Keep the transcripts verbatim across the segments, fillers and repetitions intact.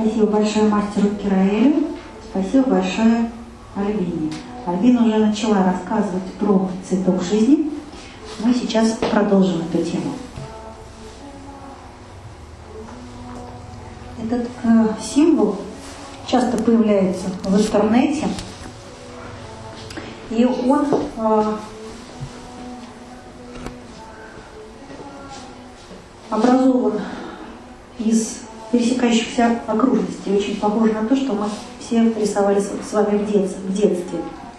Спасибо большое мастеру Кираэлю, спасибо большое Альбине. Альбина уже начала рассказывать про цветок жизни. Мы сейчас продолжим эту тему. Этот э, символ часто появляется в интернете, и он э, образован из пересекающихся окружностей, очень похоже на то, что мы все рисовали с вами в детстве.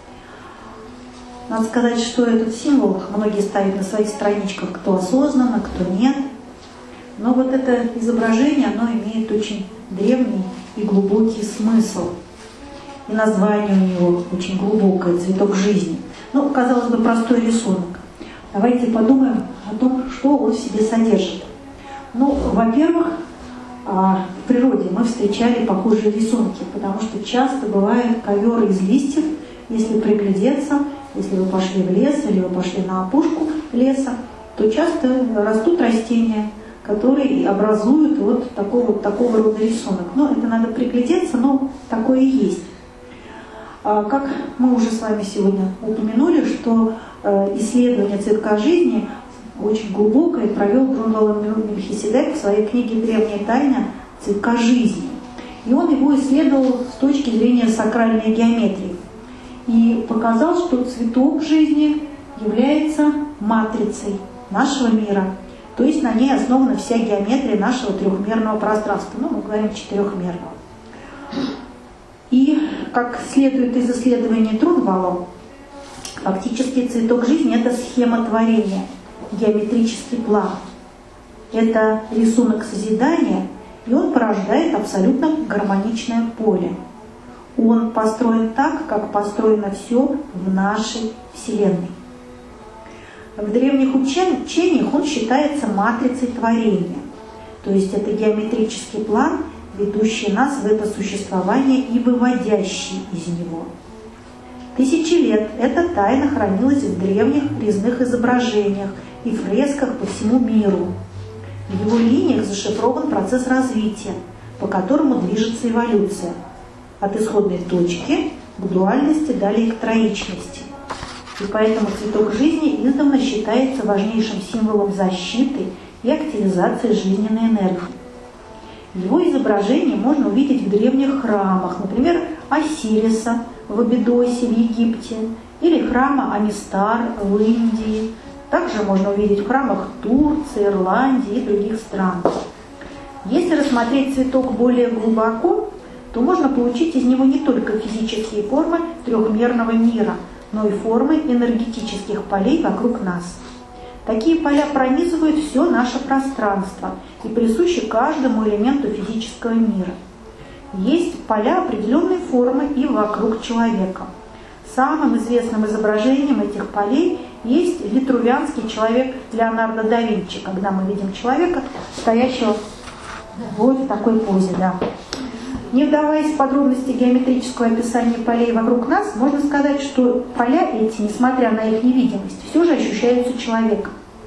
Надо сказать, что этот символ многие ставят на своих страничках, кто осознанно, кто нет. Но вот это изображение, оно имеет очень древний и глубокий смысл. И название у него очень глубокое, цветок жизни. Ну, казалось бы, простой рисунок. Давайте подумаем о том, что он в себе содержит. Ну, во-первых, в природе мы встречали похожие рисунки, потому что часто бывает ковер из листьев, если приглядеться, если вы пошли в лес или вы пошли на опушку леса, то часто растут растения, которые образуют вот такого, вот такого рода рисунок. Но это надо приглядеться, но такое и есть. Как мы уже с вами сегодня упомянули, что исследование цветка жизни очень глубокое провел Грунвал Мельхиседек в своей книге «Древняя тайна цветка жизни». И он его исследовал с точки зрения сакральной геометрии. И показал, что цветок жизни является матрицей нашего мира. То есть на ней основана вся геометрия нашего трехмерного пространства. Ну, мы говорим четырехмерного. И, как следует из исследования Грунвала, фактически цветок жизни – это схема творения, геометрический план. Это рисунок созидания, и он порождает абсолютно гармоничное поле. Он построен так, как построено все в нашей Вселенной. В древних учениях он считается матрицей творения. То есть это геометрический план, ведущий нас в это существование и выводящий из него. Тысячи лет эта тайна хранилась в древних резных изображениях и фресках по всему миру. В его линиях зашифрован процесс развития, по которому движется эволюция. От исходной точки к дуальности, далее к троичности. И поэтому цветок жизни издавна считается важнейшим символом защиты и активизации жизненной энергии. Его изображение можно увидеть в древних храмах, например, Осириса в Абидосе в Египте или храма Амистар в Индии. Также можно увидеть в храмах Турции, Ирландии и других стран. Если рассмотреть цветок более глубоко, то можно получить из него не только физические формы трехмерного мира, но и формы энергетических полей вокруг нас. Такие поля пронизывают все наше пространство и присущи каждому элементу физического мира. Есть поля определенной формы и вокруг человека. Самым известным изображением этих полей есть витрувианский человек Леонардо да Винчи, когда мы видим человека, стоящего вот в такой позе. Да. Не вдаваясь в подробности геометрического описания полей вокруг нас, можно сказать, что поля эти, несмотря на их невидимость, все же ощущаются человеком.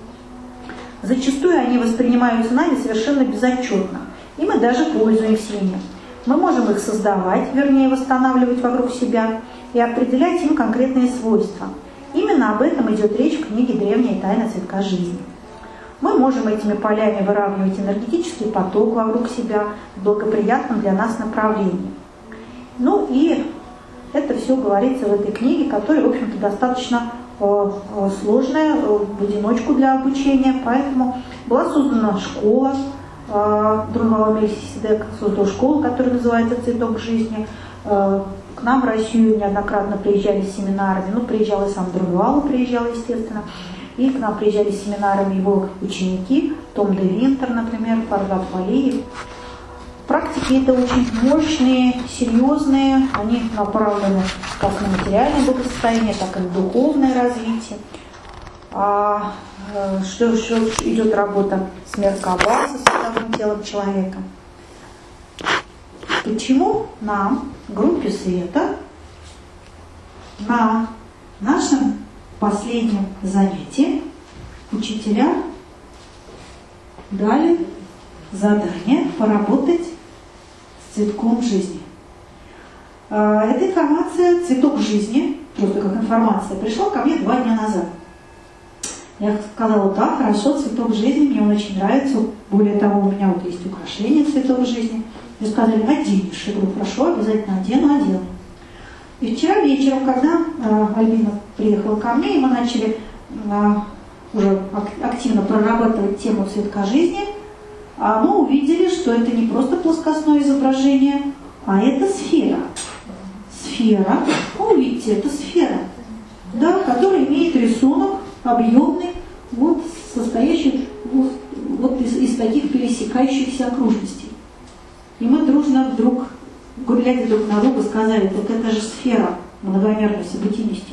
Зачастую они воспринимаются нами совершенно безотчетно, и мы даже пользуемся ими. Мы можем их создавать, вернее восстанавливать вокруг себя и определять им конкретные свойства. Именно об этом идет речь в книге «Древняя тайна цветка жизни». Мы можем этими полями выравнивать энергетический поток вокруг себя в благоприятном для нас направлении. Ну и это все говорится в этой книге, которая, в общем-то, достаточно э, сложная э, в одиночку для обучения, поэтому была создана школа, э, Грунвал Мельхиседек создал школу, которая называется «Цветок жизни». Э, к нам в Россию неоднократно приезжали с семинарами, ну, приезжал и сам Грунвал, приезжал, естественно. И к нам приезжали с семинарами его ученики, Том де Винтер, например, Фаргат Валиев. Практики это очень мощные, серьезные, они направлены как на материальное благосостояние, так и на духовное развитие. А, что, что идет работа с Меркаба, со составным телом человека. Почему нам, в группе Света, на нашем последнем занятии учителя дали задание поработать с цветком жизни. Эта информация, цветок жизни, просто как информация, пришла ко мне два дня назад. Я сказала: да, хорошо, цветок жизни, мне он очень нравится. Более того, у меня вот есть украшение цветок жизни. Мне сказали: оденешь. Я говорю: хорошо, обязательно одену, одену. И вчера вечером, когда э, Альбина приехала ко мне, и мы начали э, уже активно прорабатывать тему цветка жизни, а мы увидели, что это не просто плоскостное изображение, а это сфера. Сфера, ну, видите, это сфера, да, которая имеет рисунок объемный, вот, состоящий вот, вот из, из таких пересекающихся окружностей. И мы дружно вдруг, глядя друг на друга, сказали: так это же сфера многомерной событийности.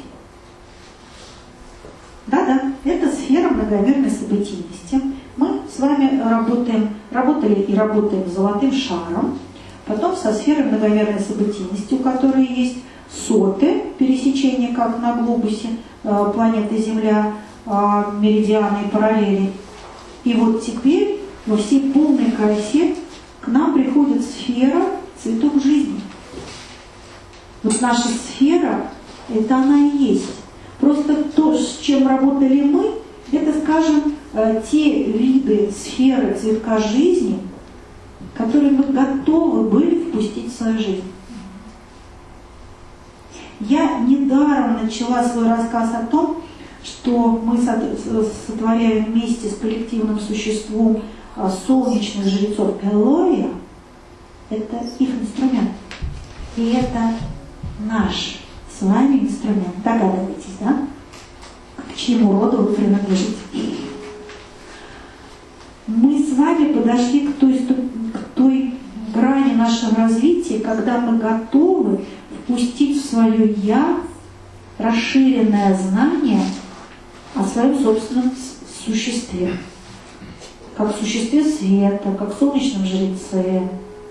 Да-да, это сфера многомерной событийности. Мы с вами работаем, работали и работаем с золотым шаром, потом со сферой многомерной событийности, у которой есть соты, пересечения, как на глобусе, планеты Земля, меридианы и параллели. И вот теперь во всей полной красе к нам приходит сфера цветок жизни. Вот наша сфера, это она и есть. Просто то, с чем работали мы, это, скажем, те виды сферы цветка жизни, которые мы готовы были впустить в свою жизнь. Я недаром начала свой рассказ о том, что мы сотворяем вместе с коллективным существом солнечных жрецов Эллория. Это их инструмент. И это наш с вами инструмент. Догадываетесь, да? К чьему роду вы принадлежите? Мы с вами подошли к той, к той грани нашего развития, когда мы готовы впустить в свое «я» расширенное знание о своем собственном существе. Как существе света, как солнечном жреце,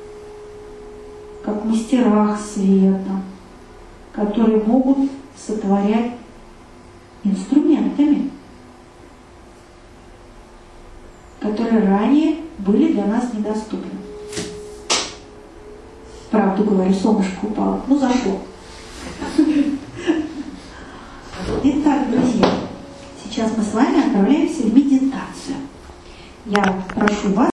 как мастерах света, которые могут сотворять инструментами, которые ранее были для нас недоступны. Правду говорю, солнышко упало. Ну, зашло. Итак, друзья, сейчас мы с вами отправляемся в медитацию. Я прошу вас